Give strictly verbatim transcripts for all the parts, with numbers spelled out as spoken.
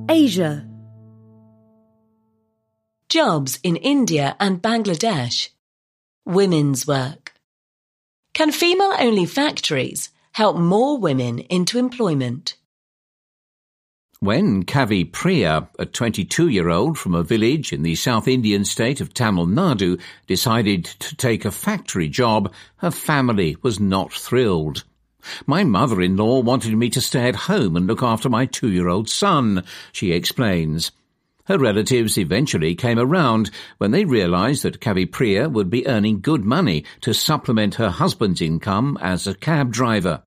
Asia. Jobs in India and Bangladesh. Women's work. Can female-only factories help more women into employment? When Kavi Priya, a twenty-two-year-old from a village in the South Indian state of Tamil Nadu, decided to take a factory job, her family was not thrilled. "My mother-in-law wanted me to stay at home and look after my two-year-old son," she explains. Her relatives eventually came around when they realised that Kavi Priya would be earning good money to supplement her husband's income as a cab driver.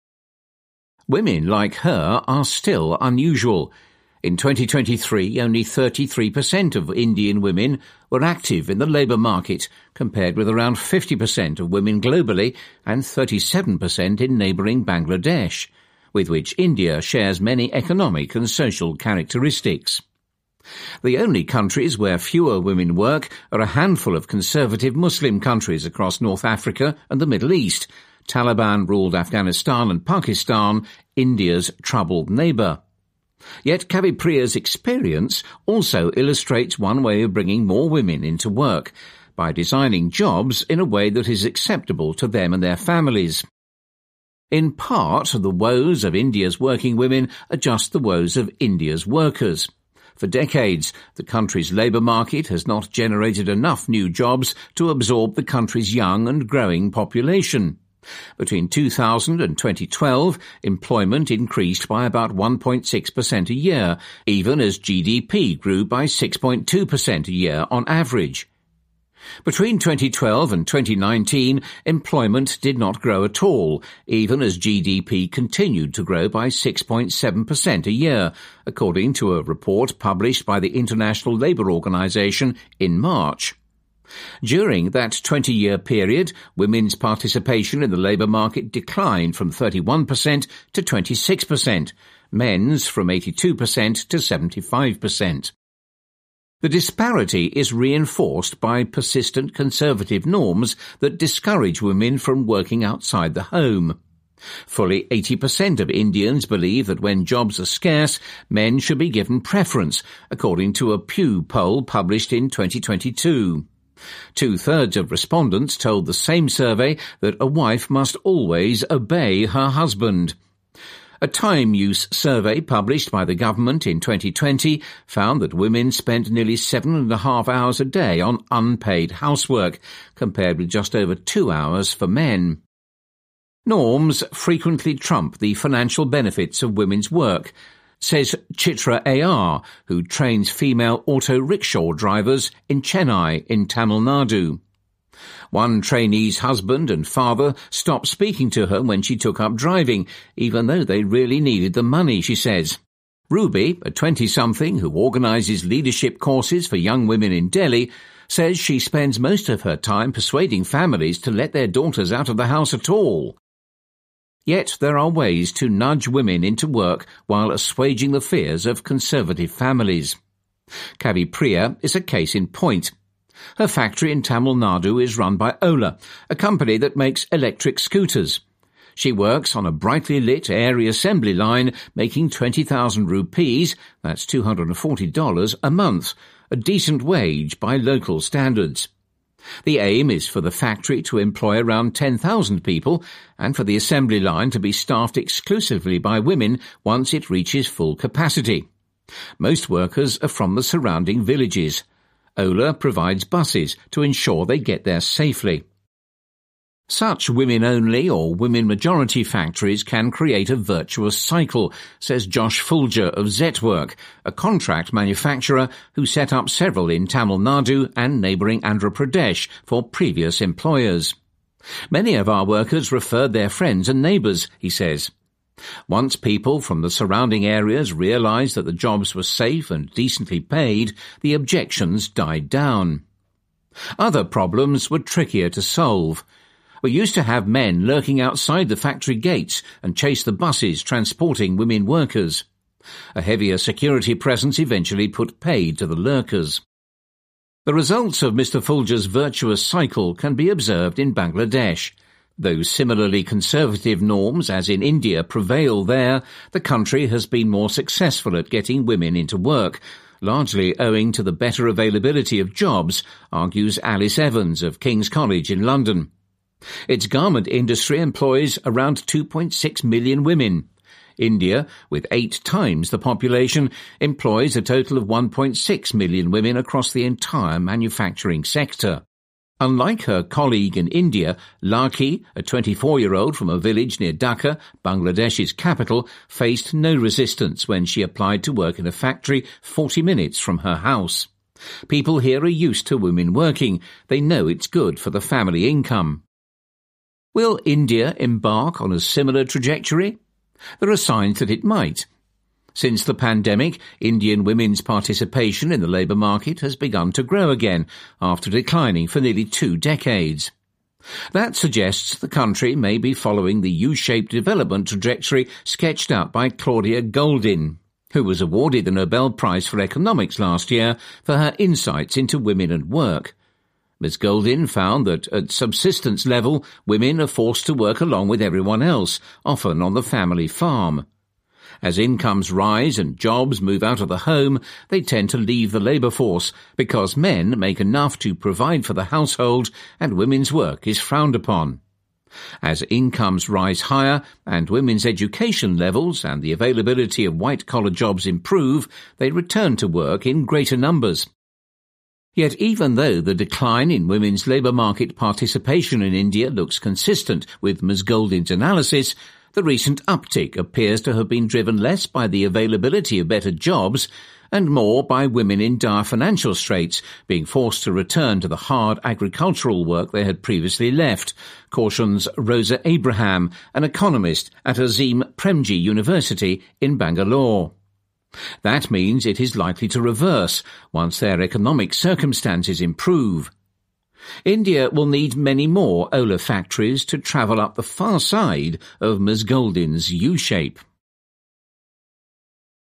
Women like her are still unusual. In twenty twenty-three, only thirty-three percent of Indian women were active in the labour market, compared with around fifty percent of women globally and thirty-seven percent in neighbouring Bangladesh, with which India shares many economic and social characteristics. The only countries where fewer women work are a handful of conservative Muslim countries across North Africa and the Middle East, Taliban-ruled Afghanistan and Pakistan, India's troubled neighbour. Yet Kavi Priya's experience also illustrates one way of bringing more women into work, by designing jobs in a way that is acceptable to them and their families. In part, the woes of India's working women are just the woes of India's workers. For decades, the country's labour market has not generated enough new jobs to absorb the country's young and growing population. Between two thousand and twenty twelve, employment increased by about one point six percent a year, even as G D P grew by six point two percent a year on average. Between twenty twelve and twenty nineteen, employment did not grow at all, even as G D P continued to grow by six point seven percent a year, according to a report published by the International Labour Organization in March. During that twenty-year period, women's participation in the labour market declined from thirty-one percent to twenty-six percent, men's from eighty-two percent to seventy-five percent. The disparity is reinforced by persistent conservative norms that discourage women from working outside the home. Fully eighty percent of Indians believe that when jobs are scarce, men should be given preference, according to a Pew poll published in twenty twenty-two. Two-thirds of respondents told the same survey that a wife must always obey her husband. A time use survey published by the government in twenty twenty found that women spent nearly seven and a half hours a day on unpaid housework, compared with just over two hours for men. Norms frequently trump the financial benefits of women's work, says Chitra A R, who trains female auto rickshaw drivers in Chennai in Tamil Nadu. One trainee's husband and father stopped speaking to her when she took up driving, even though they really needed the money, she says. Ruby, a twenty-something who organises leadership courses for young women in Delhi, says she spends most of her time persuading families to let their daughters out of the house at all. Yet there are ways to nudge women into work while assuaging the fears of conservative families. Kavi Priya is a case in point. Her factory in Tamil Nadu is run by Ola, a company that makes electric scooters. She works on a brightly lit airy assembly line, making twenty thousand rupees, that's two hundred forty dollars, a month, a decent wage by local standards. The aim is for the factory to employ around ten thousand people and for the assembly line to be staffed exclusively by women once it reaches full capacity. Most workers are from the surrounding villages. Ola provides buses to ensure they get there safely. Such women-only or women-majority factories can create a virtuous cycle, says Josh Fulger of Zetwork, a contract manufacturer who set up several in Tamil Nadu and neighbouring Andhra Pradesh for previous employers. Many of our workers referred their friends and neighbours, he says. Once people from the surrounding areas realised that the jobs were safe and decently paid, the objections died down. Other problems were trickier to solve. We used to have men lurking outside the factory gates and chase the buses transporting women workers. A heavier security presence eventually put paid to the lurkers. The results of Mister Fulger's virtuous cycle can be observed in Bangladesh. Though similarly conservative norms as in India prevail there, the country has been more successful at getting women into work, largely owing to the better availability of jobs, argues Alice Evans of King's College in London. Its garment industry employs around two point six million women. India, with eight times the population, employs a total of one point six million women across the entire manufacturing sector. Unlike her colleague in India, Laki, a twenty-four-year-old from a village near Dhaka, Bangladesh's capital, faced no resistance when she applied to work in a factory forty minutes from her house. People here are used to women working. They know it's good for the family income. Will India embark on a similar trajectory? There are signs that it might. Since the pandemic, Indian women's participation in the labour market has begun to grow again, after declining for nearly two decades. That suggests the country may be following the U-shaped development trajectory sketched out by Claudia Goldin, who was awarded the Nobel Prize for Economics last year for her insights into women and work. Miz Goldin found that at subsistence level, women are forced to work along with everyone else, often on the family farm. As incomes rise and jobs move out of the home, they tend to leave the labour force because men make enough to provide for the household and women's work is frowned upon. As incomes rise higher and women's education levels and the availability of white-collar jobs improve, they return to work in greater numbers. Yet even though the decline in women's labour market participation in India looks consistent with Miz Goldin's analysis, the recent uptick appears to have been driven less by the availability of better jobs and more by women in dire financial straits being forced to return to the hard agricultural work they had previously left, cautions Rosa Abraham, an economist at Azim Premji University in Bangalore. That means it is likely to reverse once their economic circumstances improve. India will need many more Ola factories to travel up the far side of Miz Goldin's U-shape.